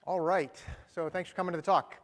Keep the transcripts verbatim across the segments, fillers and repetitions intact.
All right, so thanks for coming to the talk.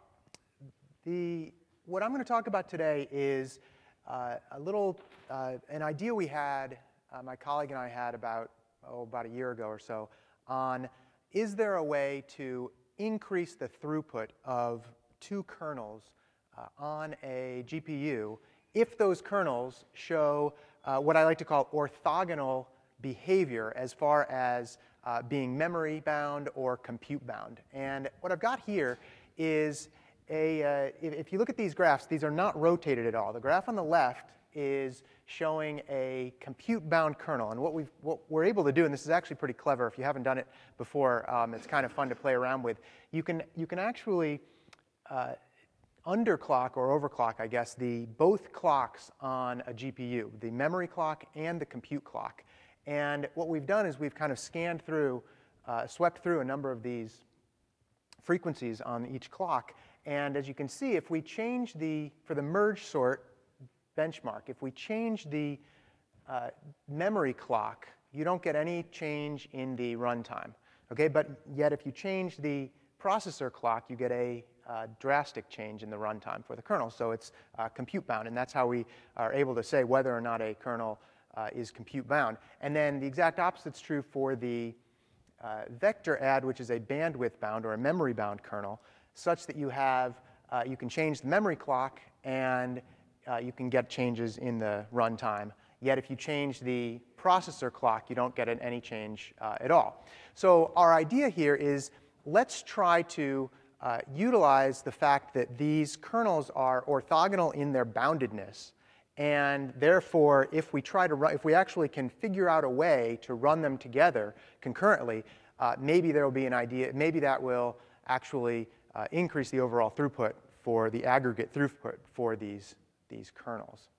The, what I'm going to talk about today is uh, a little, uh, an idea we had, uh, my colleague and I had about, oh, about a year ago or so, on is there a way to increase the throughput of two kernels uh, on a G P U if those kernels show uh, what I like to call orthogonal behavior as far as uh, being memory bound or compute bound. And what I've got here is a, uh, if, if you look at these graphs, these are not rotated at all. The graph on the left is showing a compute bound kernel. And what, we've, what we're able to do, and this is actually pretty clever if you haven't done it before, um, it's kind of fun to play around with. You can, you can actually uh, underclock or overclock, I guess, the both clocks on a G P U, the memory clock and the compute clock. And what we've done is we've kind of scanned through, uh, swept through a number of these frequencies on each clock. And as you can see, if we change the, for the merge sort benchmark, if we change the uh, memory clock, you don't get any change in the runtime. Okay, but yet if you change the processor clock, you get a uh, drastic change in the runtime for the kernel. So it's uh, compute bound, and that's how we are able to say whether or not a kernel Uh, is compute bound. And then the exact opposite is true for the uh, vector add, which is a bandwidth bound or a memory bound kernel, such that you have, uh, you can change the memory clock and uh, you can get changes in the runtime. Yet if you change the processor clock, you don't get an, any change uh, at all. So our idea here is let's try to uh, utilize the fact that these kernels are orthogonal in their boundedness. And therefore, if we try to run, if we actually can figure out a way to run them together concurrently, uh, maybe there will be an idea, maybe that will actually uh, increase the overall throughput for the aggregate throughput for these, these kernels.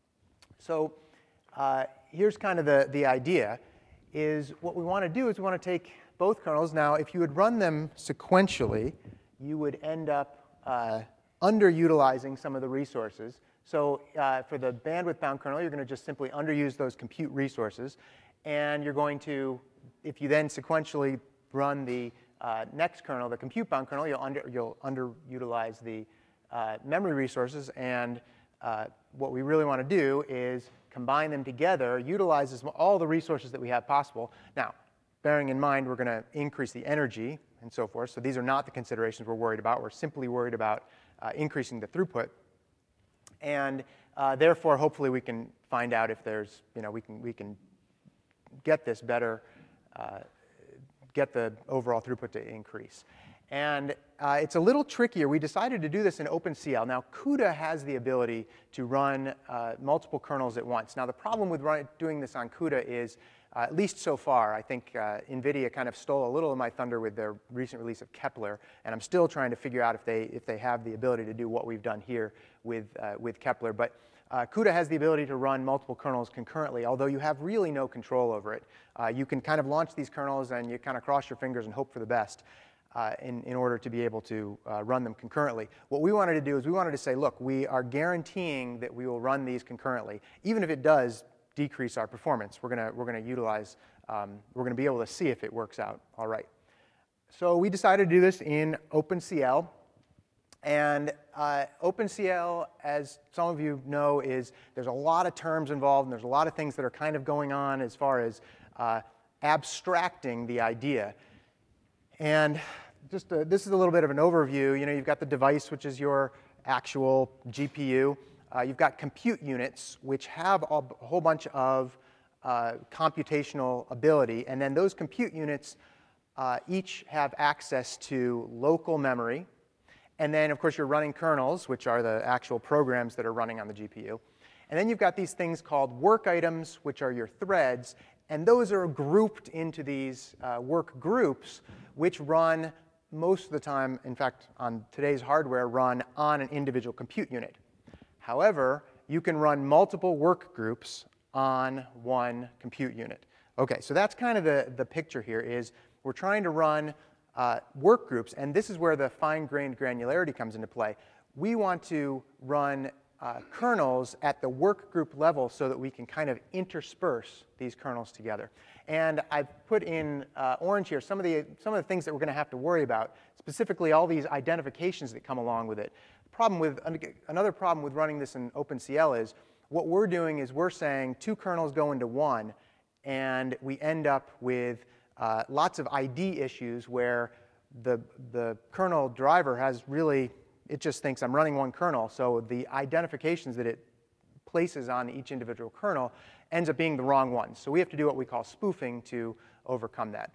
So uh, here's kind of the, the idea, is what we want to do is we want to take both kernels. Now, if you would run them sequentially, you would end up uh, underutilizing some of the resources. So uh, for the bandwidth-bound kernel, you're going to just simply underuse those compute resources. And you're going to, if you then sequentially run the uh, next kernel, the compute-bound kernel, you'll, under, you'll underutilize the uh, memory resources. And uh, what we really want to do is combine them together, utilize as all the resources that we have possible. Now, bearing in mind we're going to increase the energy and so forth. So these are not the considerations we're worried about. We're simply worried about uh, increasing the throughput. And uh, therefore, hopefully, we can find out if there's, you know, we can we can get this better, uh, get the overall throughput to increase. And uh, it's a little trickier. We decided to do this in OpenCL. Now, CUDA has the ability to run uh, multiple kernels at once. Now, the problem with run, doing this on CUDA is, uh, at least so far, I think uh, NVIDIA kind of stole a little of my thunder with their recent release of Kepler, and I'm still trying to figure out if they if they have the ability to do what we've done here with uh, with Kepler. But uh, CUDA has the ability to run multiple kernels concurrently, although you have really no control over it. Uh, you can kind of launch these kernels and you kind of cross your fingers and hope for the best. Uh, in, in order to be able to uh, run them concurrently. What we wanted to do is we wanted to say, look, we are guaranteeing that we will run these concurrently, even if it does decrease our performance. We're going we're going to utilize, um, we're going to be able to see if it works out all right. So we decided to do this in OpenCL. And uh, OpenCL, as some of you know, is there's a lot of terms involved, and there's a lot of things that are kind of going on as far as uh, abstracting the idea. And just uh, this is a little bit of an overview. You know, you've got the device, which is your actual G P U. Uh, you've got compute units, which have a whole bunch of uh, computational ability. And then those compute units uh, each have access to local memory. And then, of course, you're running kernels, which are the actual programs that are running on the G P U. And then you've got these things called work items, which are your threads. And those are grouped into these uh, work groups, which run most of the time, in fact, on today's hardware, run on an individual compute unit. However, you can run multiple work groups on one compute unit. OK, so that's kind of the, the picture here is we're trying to run uh, work groups. And this is where the fine-grained granularity comes into play. We want to run Uh, kernels at the work group level so that we can kind of intersperse these kernels together. And I've put in uh, orange here some of the some of the things that we're going to have to worry about, specifically all these identifications that come along with it. Problem with another problem with running this in OpenCL is what we're doing is we're saying two kernels go into one, and we end up with uh, lots of I D issues where the the kernel driver has really, it just thinks I'm running one kernel, so the identifications that it places on each individual kernel ends up being the wrong ones. So we have to do what we call spoofing to overcome that.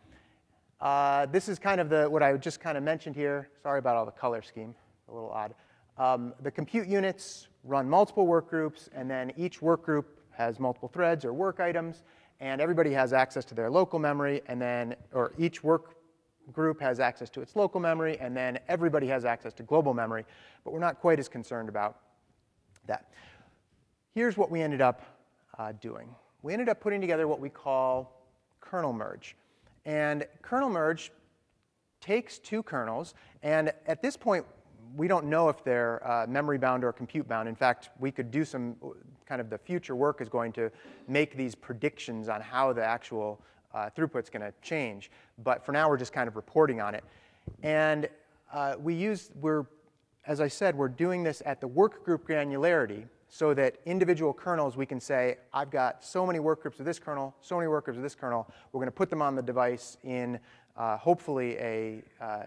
Uh, this is kind of the what I just kind of mentioned here. Sorry about all the color scheme, a little odd. Um, the compute units run multiple work groups, and then each work group has multiple threads or work items, and everybody has access to their local memory, and then, or each work group has access to its local memory, and then everybody has access to global memory, but we're not quite as concerned about that. Here's what we ended up uh, doing. We ended up putting together what we call kernel merge. And kernel merge takes two kernels, and at this point, we don't know if they're uh, memory bound or compute bound. In fact, we could do some kind of the future work is going to make these predictions on how the actual uh, throughput's going to change. But for now, we're just kind of reporting on it. And uh, we use, we're, as I said, we're doing this at the work group granularity, so that individual kernels, we can say, I've got so many work groups of this kernel, so many work groups of this kernel. We're going to put them on the device in uh, hopefully a, uh,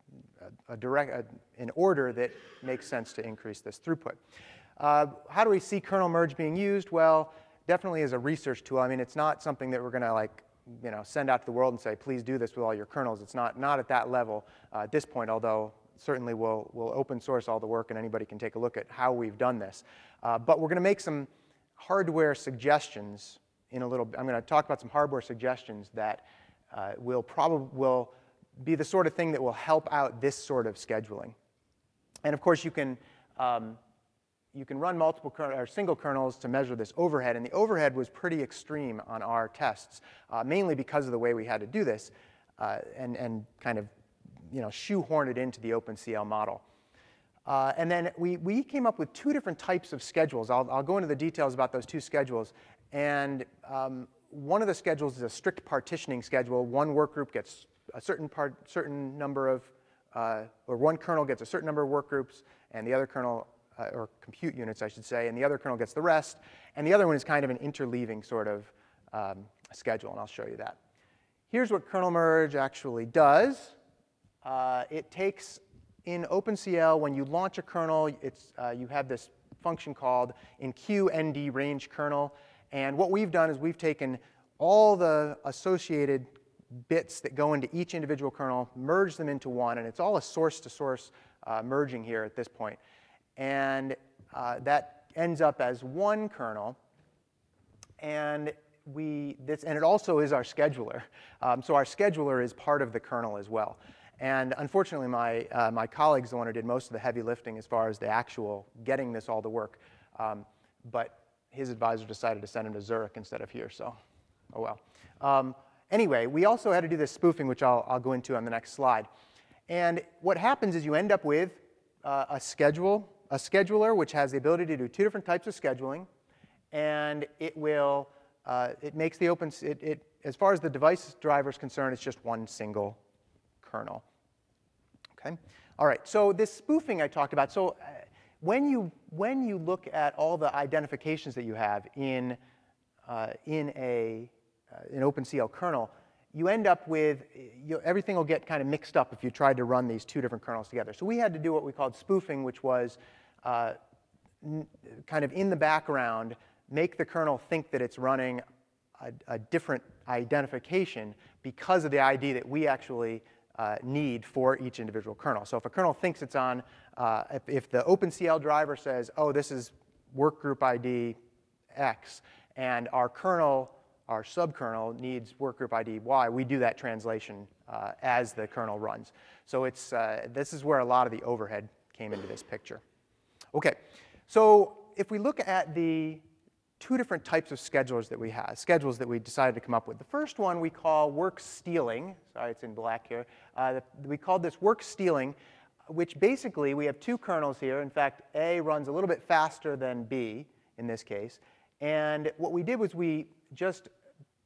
a direct, a, an order that makes sense to increase this throughput. Uh, how do we see kernel merge being used? Well, definitely as a research tool. I mean, it's not something that we're going to like, you know, send out to the world and say, please do this with all your kernels. It's not, not at that level uh, at this point, although certainly we'll, we'll open source all the work and anybody can take a look at how we've done this. Uh, but we're going to make some hardware suggestions in a little bit. I'm going to talk about some hardware suggestions that uh, will probably will be the sort of thing that will help out this sort of scheduling. And of course, you can um, you can run multiple or single kernels to measure this overhead. And the overhead was pretty extreme on our tests, uh, mainly because of the way we had to do this, uh, and and kind of you know, shoehorn it into the OpenCL model. Uh, and then we, we came up with two different types of schedules. I'll, I'll go into the details about those two schedules. And um, one of the schedules is a strict partitioning schedule. One work group gets a certain, part, certain number of, uh, or one kernel gets a certain number of work groups, and the other kernel, uh, or compute units, I should say, and the other kernel gets the rest. And the other one is kind of an interleaving sort of um, schedule, and I'll show you that. Here's what kernel merge actually does. Uh, it takes, in OpenCL, when you launch a kernel, it's, uh, you have this function called enqueue-nd range kernel. And what we've done is we've taken all the associated bits that go into each individual kernel, merged them into one, and it's all a source-to-source uh, merging here at this point. And uh, that ends up as one kernel. And we, this, and it also is our scheduler. Um, so our scheduler is part of the kernel as well. And unfortunately, my, uh, my colleague's the one who did most of the heavy lifting as far as the actual getting this all to work. Um, but his advisor decided to send him to Zurich instead of here, so oh well. Um, anyway, we also had to do this spoofing, which I'll, I'll go into on the next slide. And what happens is you end up with uh, a schedule, a scheduler, which has the ability to do two different types of scheduling. And it will, uh, it makes the open, it, it, as far as the device driver is concerned, it's just one single kernel. Okay. All right. So this spoofing I talked about. So uh, when you when you look at all the identifications that you have in uh, in a uh, an OpenCL kernel, you end up with you, everything will get kind of mixed up if you tried to run these two different kernels together. So we had to do what we called spoofing, which was uh, n kind of in the background make the kernel think that it's running a, a different identification because of the I D that we actually Uh, need for each individual kernel. So if a kernel thinks it's on, uh, if, if the OpenCL driver says, oh, this is work group I D X, and our kernel, our subkernel needs work group I D Y, we do that translation uh, as the kernel runs. So it's, uh, this is where a lot of the overhead came into this picture. Okay, so if we look at the two different types of schedulers that we have, schedules that we decided to come up with. The first one we call work stealing. Sorry, it's in black here. Uh, we called this work stealing, which basically we have two kernels here. In fact, A runs a little bit faster than B in this case. And what we did was we just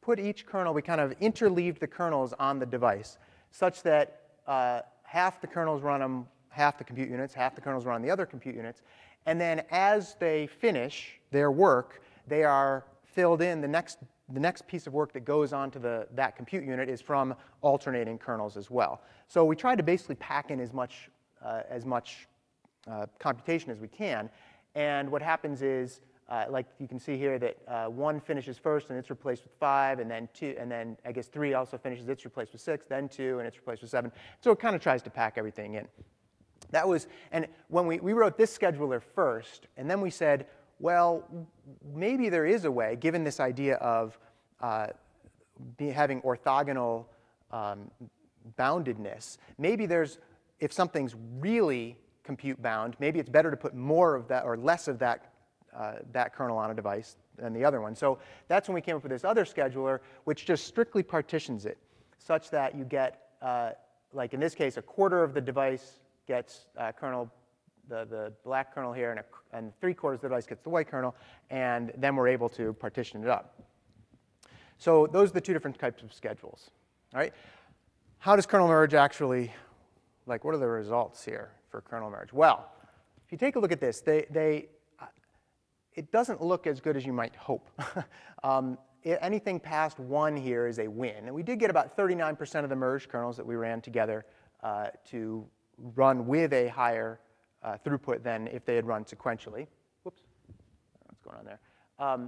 put each kernel, we kind of interleaved the kernels on the device such that uh, half the kernels run on half the compute units, half the kernels run on the other compute units. And then as they finish their work, they are filled in. The next, the next piece of work that goes onto the, that compute unit is from alternating kernels as well. So we tried to basically pack in as much, uh, as much uh, computation as we can. And what happens is, uh, like you can see here, that uh, one finishes first and it's replaced with five, and then two, and then I guess three also finishes, it's replaced with six, then two, and it's replaced with seven. So it kind of tries to pack everything in. That was, and when we, we wrote this scheduler first, and then we said, well, maybe there is a way, given this idea of uh, be, having orthogonal um, boundedness, maybe there's, if something's really compute bound, maybe it's better to put more of that or less of that, uh, that kernel on a device than the other one. So that's when we came up with this other scheduler, which just strictly partitions it, such that you get, uh, like in this case, a quarter of the device gets uh, kernel, the, the black kernel here, and, a, and three quarters of the device gets the white kernel, and then we're able to partition it up. So those are the two different types of schedules. All right? How does kernel merge actually, like what are the results here for kernel merge? Well, if you take a look at this, they, they, uh, it doesn't look as good as you might hope. um, it, anything past one here is a win. And we did get about thirty-nine percent of the merged kernels that we ran together uh, to run with a higher uh, throughput than if they had run sequentially. Whoops, what's going on there? Um,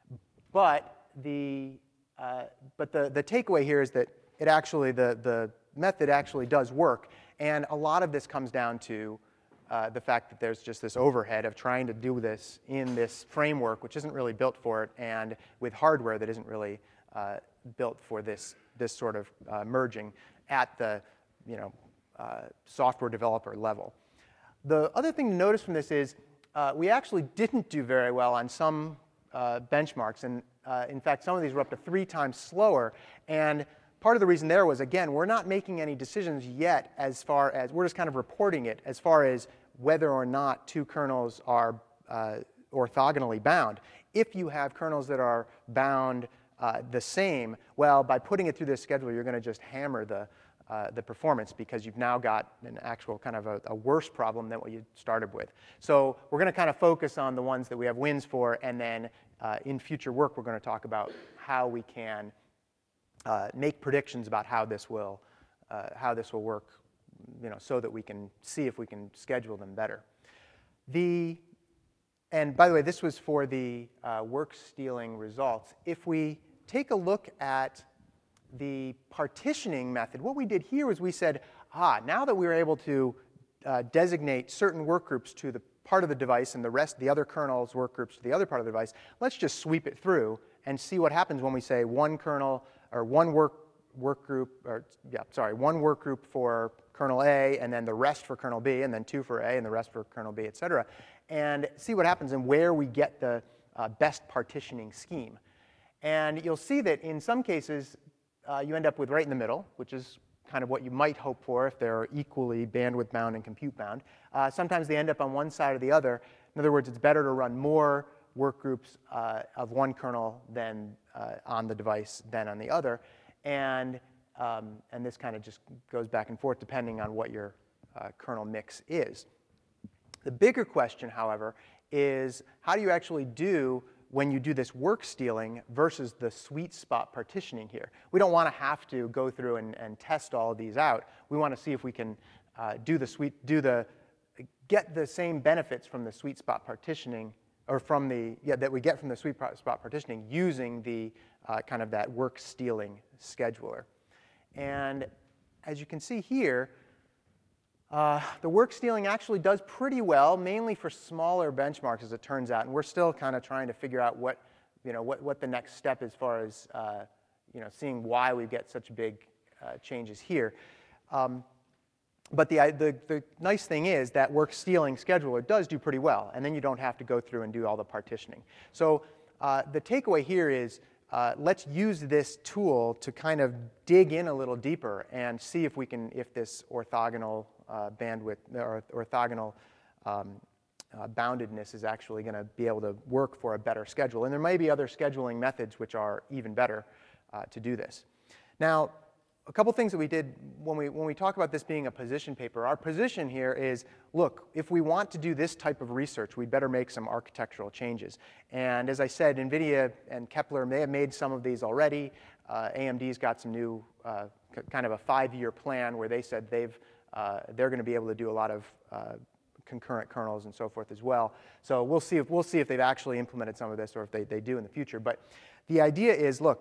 but the uh, but the the takeaway here is that it actually the the method actually does work, and a lot of this comes down to uh, the fact that there's just this overhead of trying to do this in this framework, which isn't really built for it, and with hardware that isn't really uh, built for this this sort of uh, merging at the you know. Uh, software developer level. The other thing to notice from this is uh, we actually didn't do very well on some uh, benchmarks. And uh, in fact, some of these were up to three times slower. And part of the reason there was, again, we're not making any decisions yet as far as, we're just kind of reporting it as far as whether or not two kernels are uh, orthogonally bound. If you have kernels that are bound uh, the same, well, by putting it through this scheduler, you're going to just hammer the Uh, the performance because you've now got an actual kind of a, a worse problem than what you started with. So we're going to kind of focus on the ones that we have wins for, and then uh, in future work we're going to talk about how we can uh, make predictions about how this will uh, how this will work, you know, so that we can see if we can schedule them better. The and by the way, this was for the uh, work stealing results. If we take a look at the partitioning method, what we did here was we said, ah, now that we were able to uh, designate certain work groups to the part of the device and the rest, the other kernel's work groups to the other part of the device, let's just sweep it through and see what happens when we say one kernel or one work work group, or yeah, sorry, one work group for kernel A, and then the rest for kernel B, and then two for A, and the rest for kernel B, et cetera, and see what happens and where we get the uh, best partitioning scheme. And you'll see that in some cases, Uh, you end up with right in the middle, which is kind of what you might hope for if they're equally bandwidth bound and compute bound. Uh, sometimes they end up on one side or the other. In other words, it's better to run more work groups uh, of one kernel than uh, on the device than on the other. And, um, and this kind of just goes back and forth depending on what your uh, kernel mix is. The bigger question, however, is how do you actually do when you do this work stealing versus the sweet spot partitioning here? We don't want to have to go through and, and test all of these out. We want to see if we can uh, do the sweet, do the, get the same benefits from the sweet spot partitioning, or from the, yeah, that we get from the sweet spot partitioning using the uh, kind of that work stealing scheduler. And as you can see here, Uh, the work stealing actually does pretty well, mainly for smaller benchmarks, as it turns out. And we're still kind of trying to figure out what, you know, what, what the next step as far as uh, you know, seeing why we get such big uh, changes here. Um, but the, the, the nice thing is that work stealing scheduler does do pretty well. And then you don't have to go through and do all the partitioning. So uh, the takeaway here is uh, let's use this tool to kind of dig in a little deeper and see if we can, if this orthogonal Uh, bandwidth or orthogonal um, uh, boundedness is actually going to be able to work for a better schedule. And there may be other scheduling methods which are even better. uh, to do this. Now, a couple things that we did when we, when we talk about this being a position paper, our position here is, look, if we want to do this type of research, we'd better make some architectural changes. And as I said, NVIDIA and Kepler, they have made some of these already. Uh, A M D's got some new, uh, kind of a five-year plan where they said they've, uh, they're going to be able to do a lot of uh, concurrent kernels and so forth as well. So we'll see if, we'll see if they've actually implemented some of this or if they, they do in the future. But the idea is, look,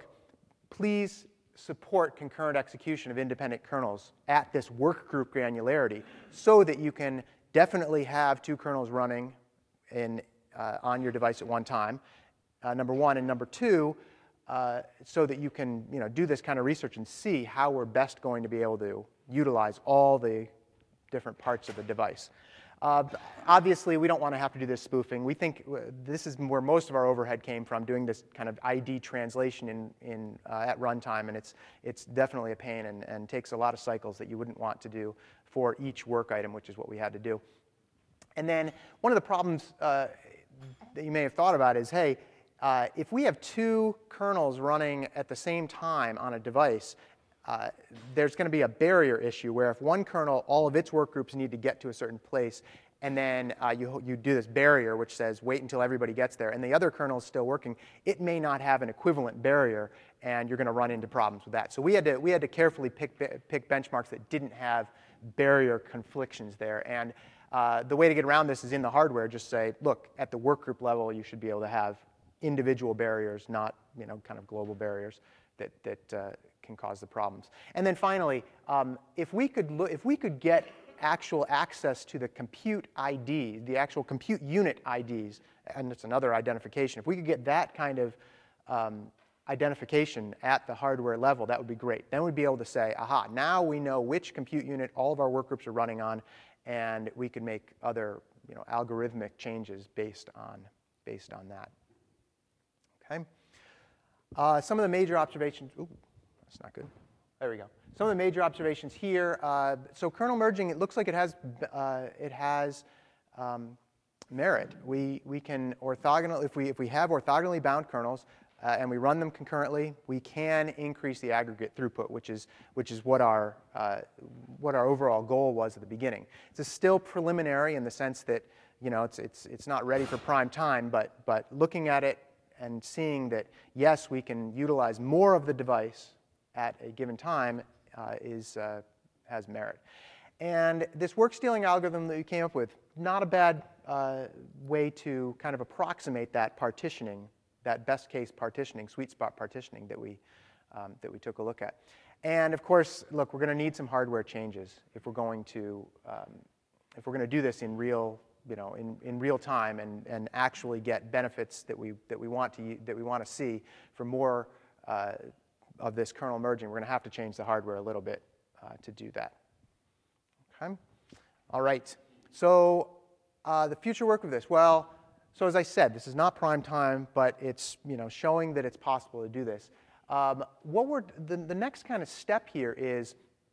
please support concurrent execution of independent kernels at this work group granularity so that you can definitely have two kernels running in, uh, on your device at one time, uh, number one. And number two, uh, so that you can you know, do this kind of research and see how we're best going to be able to utilize all the different parts of the device. Uh, obviously, we don't want to have to do this spoofing. We think this is where most of our overhead came from, doing this kind of I D translation in, in, uh, at runtime, and it's, it's definitely a pain and, and takes a lot of cycles that you wouldn't want to do for each work item, which is what we had to do. And then one of the problems uh, that you may have thought about is, hey, uh, if we have two kernels running at the same time on a device, Uh, there's going to be a barrier issue where if one kernel, all of its work groups need to get to a certain place, and then uh, you, you do this barrier which says wait until everybody gets there, and the other kernel is still working, it may not have an equivalent barrier, and you're going to run into problems with that. So we had to, we had to carefully pick, pick benchmarks that didn't have barrier conflictions there. And uh, the way to get around this is in the hardware, just say, look, at the work group level, you should be able to have individual barriers, not you know, kind of global barriers that, that uh, can cause the problems. And then finally, um, if we could look, if we could get actual access to the compute I D, the actual compute unit I Ds, and it's another identification. If we could get that kind of um, identification at the hardware level, that would be great. Then we'd be able to say, aha, now we know which compute unit all of our work groups are running on, and we could make other you know, algorithmic changes based on, based on that. Okay. Uh, some of the major observations. Ooh, that's not good. There we go. Some of the major observations here. Uh, so kernel merging, it looks like it has uh, it has um, merit. We we can orthogonal if we if we have orthogonally bound kernels uh, and we run them concurrently, we can increase the aggregate throughput, which is which is what our uh, what our overall goal was at the beginning. It's still preliminary in the sense that you know it's it's it's not ready for prime time, but but looking at it and seeing that yes, we can utilize more of the device at a given time uh, is, uh, has merit. And this work stealing algorithm that we came up with, not a bad uh, way to kind of approximate that partitioning, that best case partitioning, sweet spot partitioning that we, um, that we took a look at. And of course, look, we're going to need some hardware changes if we're going to, um, if we're going to do this in real, you know, in, in real time and, and actually get benefits that we, that we want to, that we want to see for more uh, of this kernel merging. We're going to have to change the hardware a little bit uh, to do that. Okay. All right. So uh, the future work of this. Well, so as I said, this is not prime time, but it's you know showing that it's possible to do this. Um, what we're the, the next kind of step here is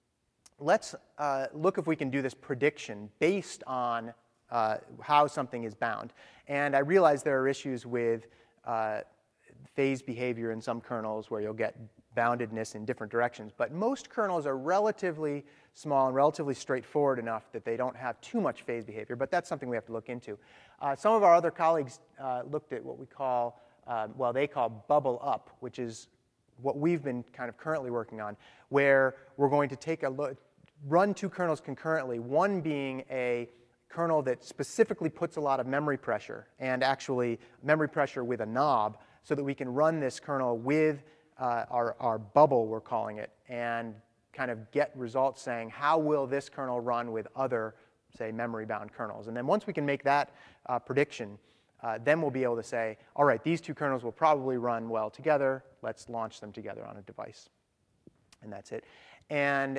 let's uh, look if we can do this prediction based on uh, how something is bound. And I realize there are issues with uh, phase behavior in some kernels where you'll get boundedness in different directions. But most kernels are relatively small and relatively straightforward enough that they don't have too much phase behavior. But that's something we have to look into. Uh, some of our other colleagues uh, looked at what we call, uh, well, they call bubble up, which is what we've been kind of currently working on, where we're going to take a look, run two kernels concurrently, one being a kernel that specifically puts a lot of memory pressure, and actually memory pressure with a knob, so that we can run this kernel with uh, our, our bubble, we're calling it, and kind of get results saying, how will this kernel run with other, say, memory-bound kernels? And then once we can make that uh, prediction, uh, then we'll be able to say, all right, these two kernels will probably run well together. Let's launch them together on a device. And that's it. And,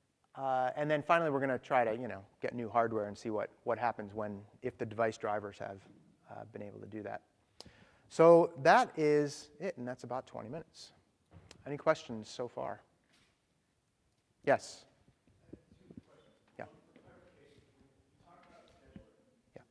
uh, and then finally, we're going to try to you know, get new hardware and see what, what happens when, if the device drivers have uh, been able to do that. So that is it, and that's about twenty minutes. Any questions so far? Yes? Yeah. Yeah.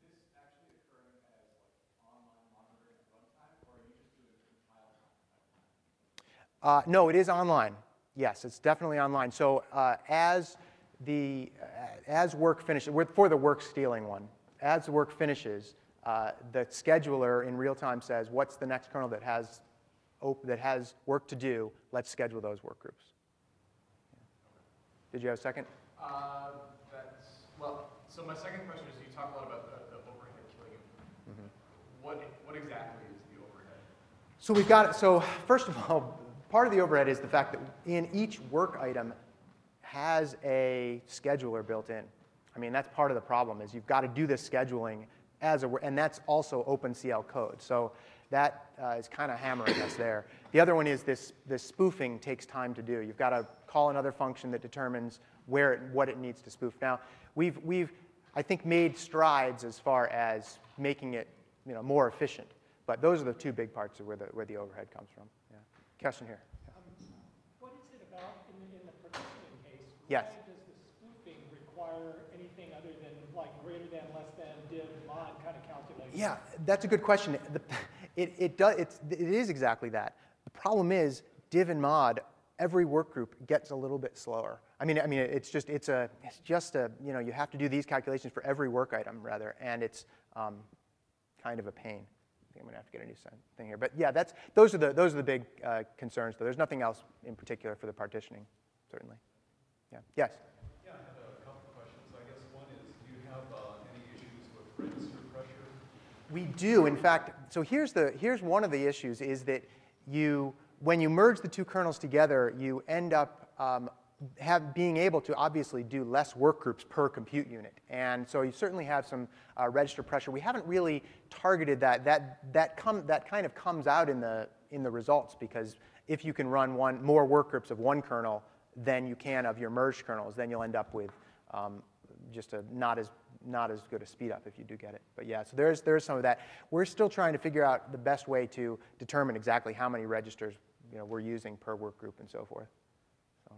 Uh, no, it is online. Yes, it's definitely online. So uh, as the uh, as work finishes, for the work stealing one, as the work finishes, uh, the scheduler in real time says, "What's the next kernel that has op that has work to do? Let's schedule those work groups." Did you have a second? Uh, that's well. So my second question is: you talk a lot about the, the overhead killing. Mm-hmm. What what exactly is the overhead? So we've got so first of all. Part of the overhead is the fact that in each work item has a scheduler built in. I mean, that's part of the problem is you've got to do this scheduling as a, and that's also OpenCL code. So that uh, is kind of hammering us there. The other one is this, this spoofing takes time to do. You've got to call another function that determines where it, what it needs to spoof. Now, we've, we've, I think, made strides as far as making it, you know, more efficient. But those are the two big parts of where the, where the overhead comes from. Yeah. Question here. Um, what is it about in the, in the partitioning case? Yes. Why does the spoofing require anything other than like greater than, less than, div, mod kind of calculation? Yeah, that's a good question. The, it, it, does, it's, it is exactly that. The problem is div and mod, every work group gets a little bit slower. I mean, I mean, it's just, it's a, it's just a, you know, you have to do these calculations for every work item rather, and it's um, kind of a pain. I'm going to have to get a new thing here. But yeah, that's, those, are the, those are the big uh, concerns, though. There's nothing else in particular for the partitioning, certainly. Yeah. Yes? Yeah, I have a couple of questions. I guess one is, do you have uh, any issues with register pressure? We do. In fact, so here's, the, here's one of the issues is that you, when you merge the two kernels together, you end up um, have, being able to obviously do less work groups per compute unit. And so you certainly have some uh, register pressure. We haven't really targeted that. That, that, come, that kind of comes out in the, in the results, because if you can run one, more work groups of one kernel than you can of your merged kernels, then you'll end up with um, just a not as, not as good a speed up if you do get it. But yeah, so there's, there's some of that. We're still trying to figure out the best way to determine exactly how many registers, you know, we're using per work group and so forth. So.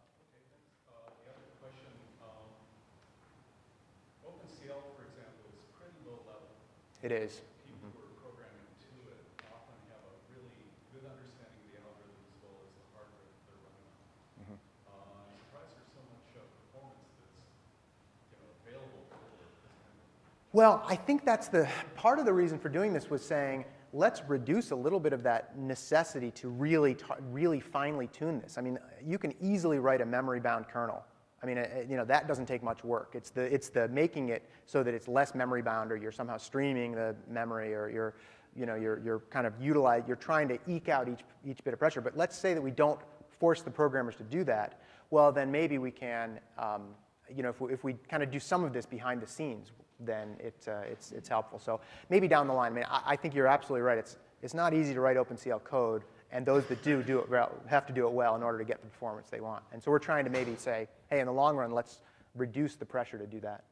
It is. People who are programming to it often have a really good understanding of the algorithm as well as the hardware that they're running on. Mm-hmm. uh, I'm surprised there's so much uh, performance that's, you know, available for this kind of. Well, I think that's the part of the reason for doing this was saying, let's reduce a little bit of that necessity to really, really finely tune this. I mean, you can easily write a memory-bound kernel. I mean, you know, that doesn't take much work. It's the, it's the making it so that it's less memory bound, or you're somehow streaming the memory, or you're, you know, you're, you're kind of utilize, you're trying to eke out each, each bit of pressure. But let's say that we don't force the programmers to do that. Well, then maybe we can, um, you know, if we, if we kind of do some of this behind the scenes, then it, uh, it's, it's helpful. So maybe down the line, I mean, I, I think you're absolutely right. It's, it's not easy to write OpenCL code. And those that do, do it well, have to do it well in order to get the performance they want. And so we're trying to maybe say, hey, in the long run, let's reduce the pressure to do that.